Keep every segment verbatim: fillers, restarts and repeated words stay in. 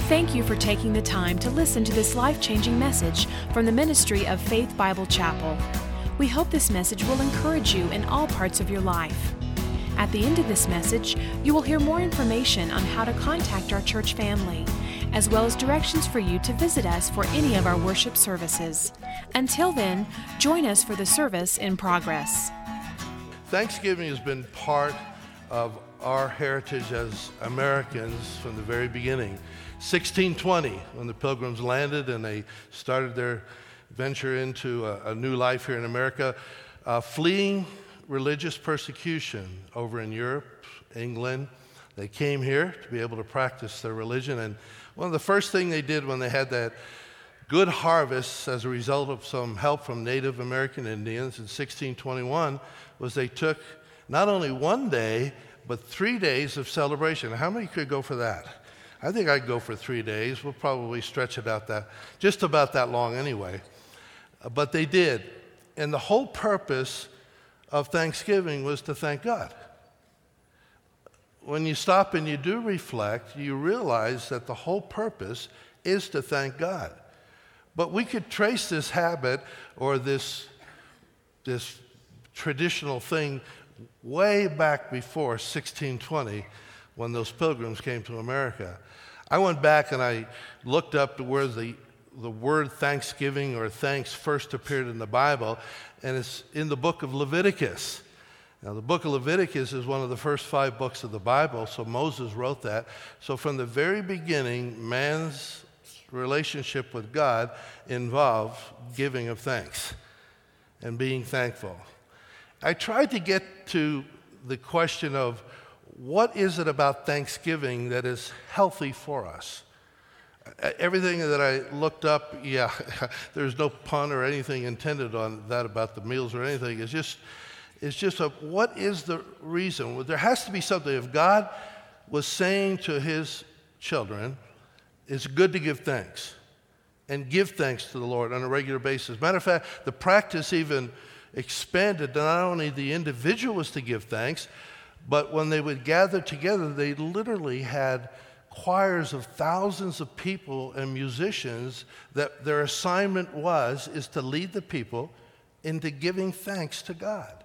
Thank you for taking the time to listen to this life-changing message from the ministry of Faith Bible Chapel. We hope this message will encourage you in all parts of your life. At the end of this message, you will hear more information on how to contact our church family, as well as directions for you to visit us for any of our worship services. Until then, join us for the service in progress. Thanksgiving has been part of our heritage as Americans from the very beginning. sixteen twenty, when the Pilgrims landed and they started their venture into a, a new life here in America, uh, fleeing religious persecution over in Europe, England. They came here to be able to practice their religion, and one of the first things they did when they had that good harvest as a result of some help from Native American Indians in sixteen twenty-one was they took not only one day, but three days of celebration. How many could go for that? I think I'd go for three days. We'll probably stretch it out that, just about that long anyway. Uh, but they did. And the whole purpose of Thanksgiving was to thank God. When you stop and you do reflect, you realize that the whole purpose is to thank God. But we could trace this habit or this, this traditional thing way back before sixteen twenty when those pilgrims came to America. I went back and I looked up where the, the word Thanksgiving or thanks first appeared in the Bible, and it's in the book of Leviticus. Now, the book of Leviticus is one of the first five books of the Bible, so Moses wrote that. So from the very beginning, man's relationship with God involved giving of thanks and being thankful. I tried to get to the question of what is it about Thanksgiving that is healthy for us? Everything that I looked up, yeah, there's no pun or anything intended on that about the meals or anything. It's just, it's just a, what is the reason? Well, there has to be something. If God was saying to his children, it's good to give thanks and give thanks to the Lord on a regular basis. Matter of fact, the practice even expanded to not only the individual was to give thanks, but when they would gather together, they literally had choirs of thousands of people and musicians that their assignment was is to lead the people into giving thanks to God.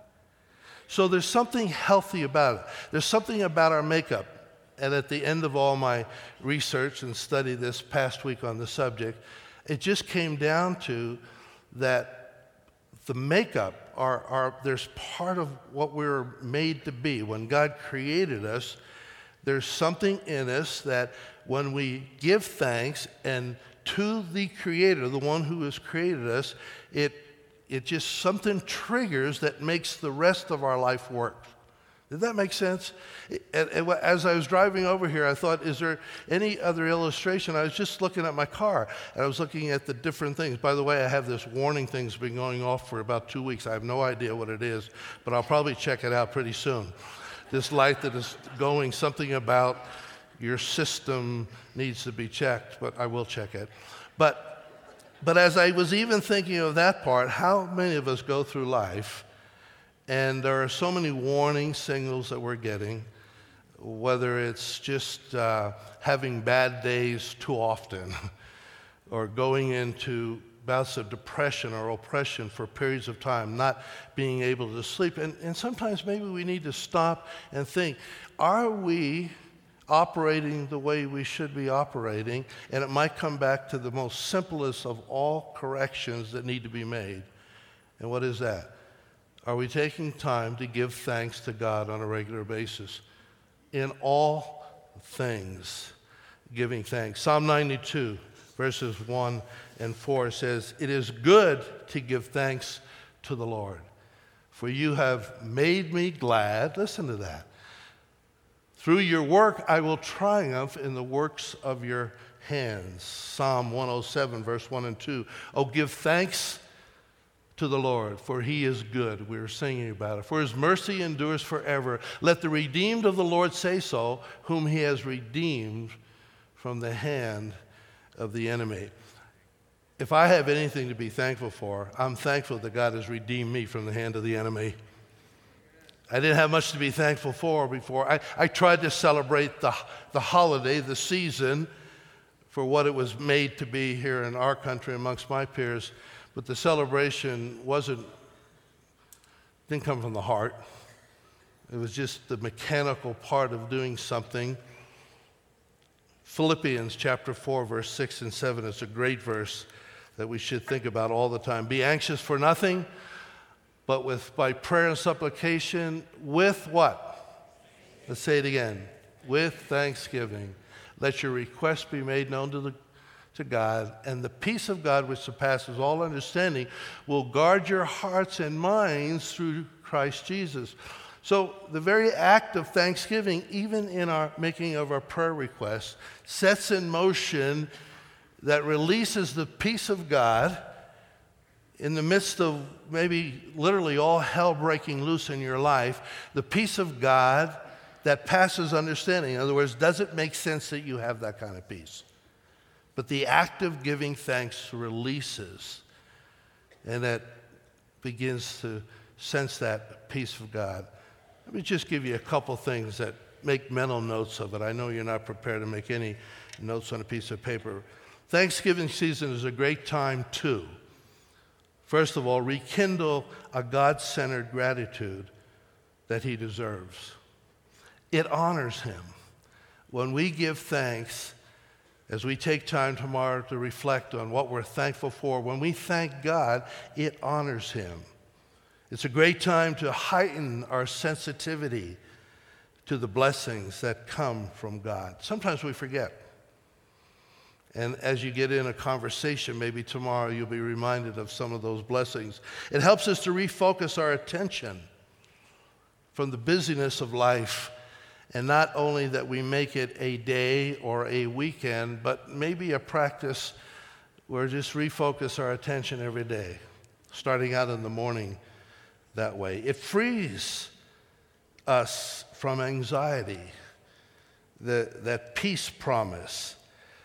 So there's something healthy about it. There's something about our makeup. And at the end of all my research and study this past week on the subject, it just came down to that the makeup, our, our, there's part of what we're made to be. When God created us, there's something in us that when we give thanks and to the Creator, the one who has created us, it, it just something triggers that makes the rest of our life work. Did that make sense? And, and as I was driving over here, I thought, is there any other illustration? I was just looking at my car, and I was looking at the different things. By the way, I have this warning thing that's been going off for about two weeks. I have no idea what it is, but I'll probably check it out pretty soon. This light that is going, something about your system needs to be checked, but I will check it. But, but as I was even thinking of that part, how many of us go through life and there are so many warning signals that we're getting, whether it's just uh, having bad days too often or going into bouts of depression or oppression for periods of time, not being able to sleep. And, and sometimes maybe we need to stop and think, are we operating the way we should be operating? And it might come back to the most simplest of all corrections that need to be made. And what is that? Are we taking time to give thanks to God on a regular basis? In all things, giving thanks. Psalm ninety-two, verses one and four says, "It is good to give thanks to the Lord, for you have made me glad." Listen to that. "Through your work I will triumph in the works of your hands." Psalm one oh seven, verse one and two. "Oh, give thanks to the Lord, for he is good." We were singing about it. "For his mercy endures forever. Let the redeemed of the Lord say so, whom he has redeemed from the hand of the enemy." If I have anything to be thankful for, I'm thankful that God has redeemed me from the hand of the enemy. I didn't have much to be thankful for before. I, I tried to celebrate the, the holiday, the season, for what it was made to be here in our country amongst my peers, but the celebration wasn't, didn't come from the heart. It was just the mechanical part of doing something. Philippians chapter four, verse six and seven is a great verse that we should think about all the time. Be anxious for nothing, but with by prayer and supplication, with what? Let's say it again. With thanksgiving. Let your requests be made known to the to God, and the peace of God, which surpasses all understanding, will guard your hearts and minds through Christ Jesus. So the very act of thanksgiving, even in our making of our prayer requests, sets in motion that releases the peace of God in the midst of maybe literally all hell breaking loose in your life, the peace of God that passes understanding. In other words, does it make sense that you have that kind of peace? But the act of giving thanks releases, and that begins to sense that peace of God. Let me just give you a couple things that make mental notes of it. I know you're not prepared to make any notes on a piece of paper. Thanksgiving season is a great time to, first of all, rekindle a God-centered gratitude that he deserves. It honors him. When we give thanks, as we take time tomorrow to reflect on what we're thankful for, when we thank God, it honors him. It's a great time to heighten our sensitivity to the blessings that come from God. Sometimes we forget. And as you get in a conversation, maybe tomorrow you'll be reminded of some of those blessings. It helps us to refocus our attention from the busyness of life. And not only that we make it a day or a weekend, but maybe a practice where just refocus our attention every day, starting out in the morning that way. It frees us from anxiety, the, that peace promise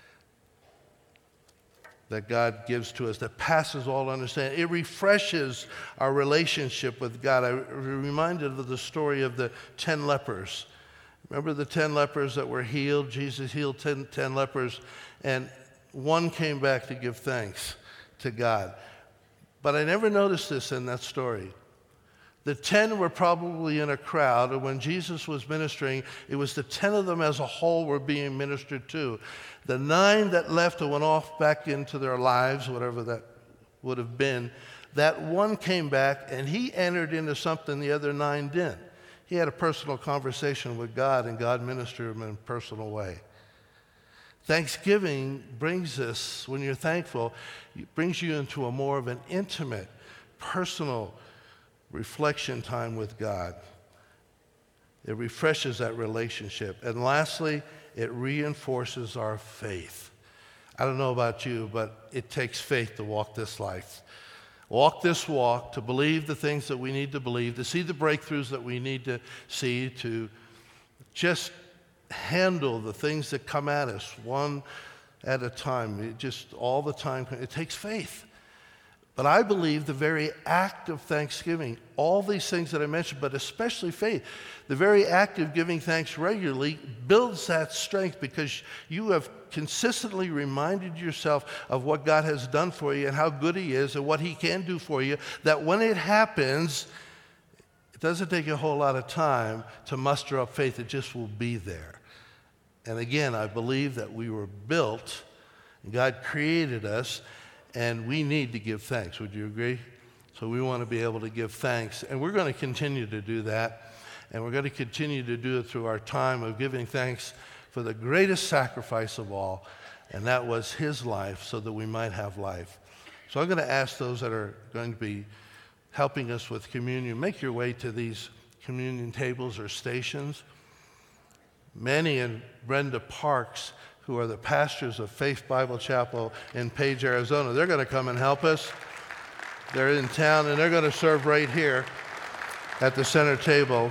that God gives to us that passes all understanding. It refreshes our relationship with God. I'm reminded of the story of the ten lepers. Remember the ten lepers that were healed? Jesus healed ten, ten lepers, and one came back to give thanks to God. But I never noticed this in that story. The ten were probably in a crowd, and when Jesus was ministering, it was the ten of them as a whole were being ministered to. The nine that left and went off back into their lives, whatever that would have been, that one came back, and he entered into something the other nine didn't. He had a personal conversation with God, and God ministered him in a personal way. Thanksgiving brings us, when you're thankful, it brings you into a more of an intimate, personal reflection time with God. It refreshes that relationship. And lastly, it reinforces our faith. I don't know about you, but it takes faith to walk this life. Walk this walk, to believe the things that we need to believe, to see the breakthroughs that we need to see, to just handle the things that come at us one at a time. It just all the time, it takes faith. But I believe the very act of thanksgiving, all these things that I mentioned, but especially faith, the very act of giving thanks regularly builds that strength because you have consistently reminded yourself of what God has done for you and how good he is and what he can do for you, that when it happens, it doesn't take a whole lot of time to muster up faith. It just will be there. And again, I believe that we were built, and God created us, and we need to give thanks. Would you agree? So we want to be able to give thanks. And we're going to continue to do that. And we're going to continue to do it through our time of giving thanks for the greatest sacrifice of all. And that was his life so that we might have life. So I'm going to ask those that are going to be helping us with communion, make your way to these communion tables or stations. Manny and Brenda Parks, who are the pastors of Faith Bible Chapel in Page, Arizona. They're going to come and help us. They're in town, and they're going to serve right here at the center table.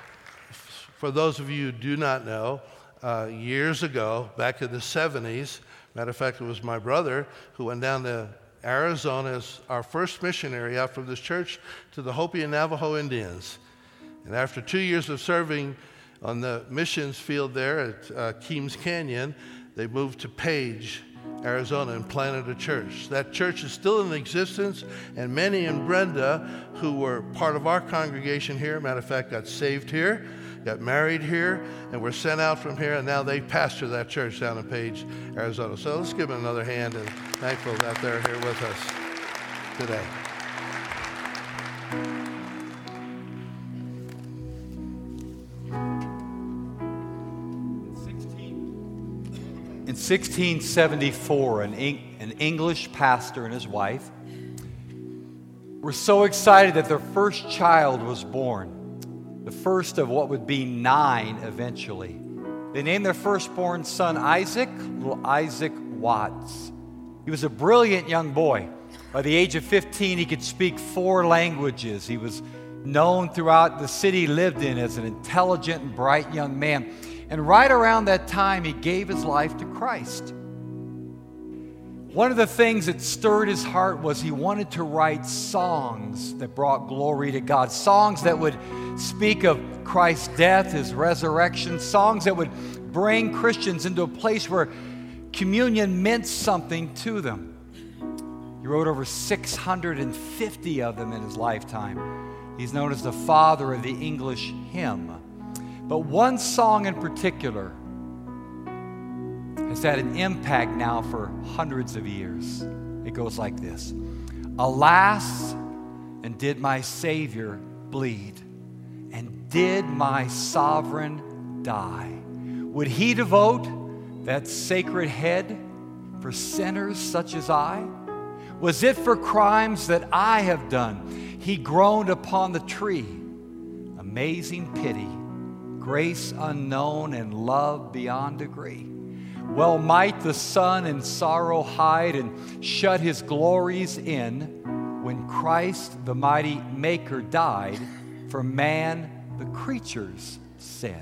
For those of you who do not know, uh, years ago, back in the seventies, matter of fact, it was my brother who went down to Arizona as our first missionary out from this church to the Hopi and Navajo Indians. And after two years of serving on the missions field there at uh, Keams Canyon, they moved to Page Arizona, and planted a church. That church is still in existence, and many in Brenda who were part of our congregation here, matter of fact, got saved here, got married here, and were sent out from here, and now they pastor that church down in Page, Arizona. So let's give them another hand, and thankful that they're here with us today. In sixteen seventy-four, an, Eng- an English pastor and his wife were so excited that their first child was born, the first of what would be nine eventually. They named their firstborn son Isaac, little Isaac Watts. He was a brilliant young boy. By the age of fifteen, he could speak four languages. He was known throughout the city he lived in as an intelligent and bright young man. And right around that time, he gave his life to Christ. One of the things that stirred his heart was he wanted to write songs that brought glory to God, songs that would speak of Christ's death, his resurrection, songs that would bring Christians into a place where communion meant something to them. He wrote over six hundred fifty of them in his lifetime. He's known as the father of the English hymn. But one song in particular has had an impact now for hundreds of years. It goes like this. Alas, and did my Savior bleed, and did my sovereign die? Would he devote that sacred head for sinners such as I? Was it for crimes that I have done? He groaned upon the tree. Amazing pity, grace unknown, and love beyond degree. Well might the sun in sorrow hide and shut his glories in when Christ, the mighty Maker, died for man, the creature's sin.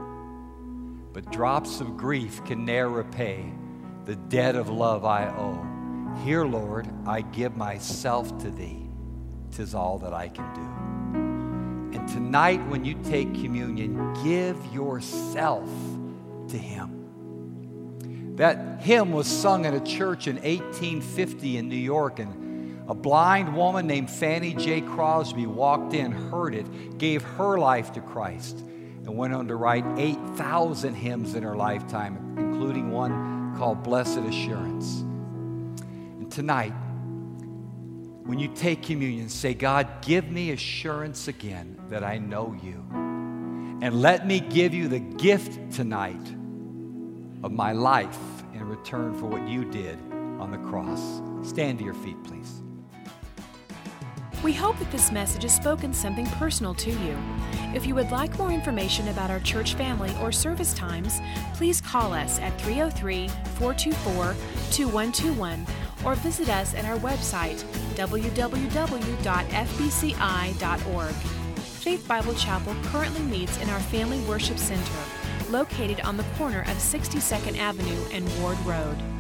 But drops of grief can ne'er repay the debt of love I owe. Here, Lord, I give myself to thee. 'Tis all that I can do. And tonight, when you take communion, give yourself to him. That hymn was sung at a church in eighteen fifty in New York, and a blind woman named Fanny J. Crosby walked in, heard it, gave her life to Christ, and went on to write eight thousand hymns in her lifetime, including one called Blessed Assurance. And tonight, when you take communion, say, God, give me assurance again that I know you. And let me give you the gift tonight of my life in return for what you did on the cross. Stand to your feet, please. We hope that this message has spoken something personal to you. If you would like more information about our church family or service times, please call us at three oh three, four two four, two one two one or visit us at our website, w w w dot f b c i dot org. Faith Bible Chapel currently meets in our Family Worship Center, located on the corner of sixty-second Avenue and Ward Road.